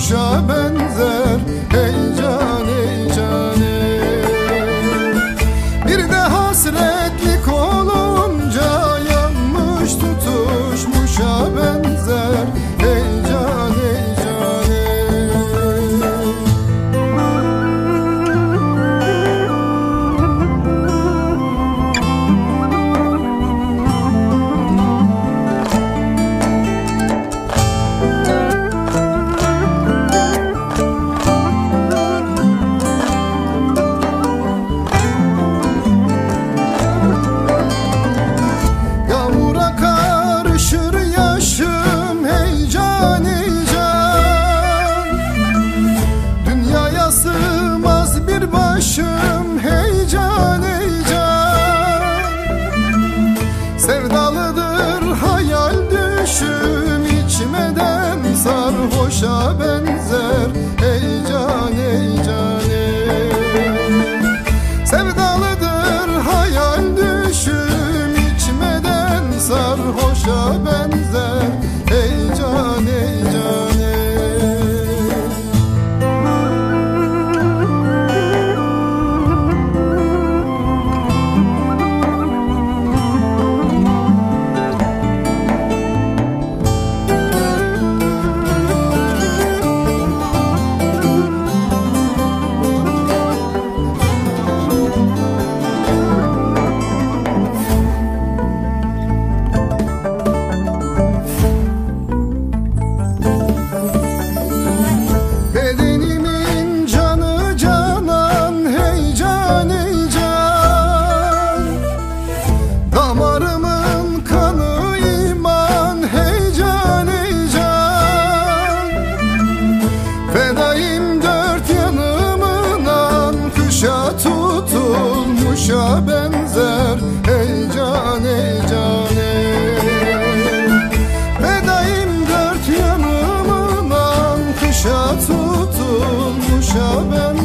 tutulmuşa benzer. Hey can ey can ey. Bir de hasretlik olunca yanmış tutuşmuşa benzer. Hey can ey can ey. Başım hey can ey can. Sevdalıdır hayal düşüm, içmeden sarhoşa benzer. Hey can ey can ey. Sevdalıdır hayal düşüm, içmeden sarhoşa benzer. Hey can ey can ey. Damarımın kanı iman hey can ey can. Fedayım dört yanımdan, kışa tutulmuşa benzer. Hey can ey can ey. Fedayım dört yanımdan, kışa tutulmuşa benzer.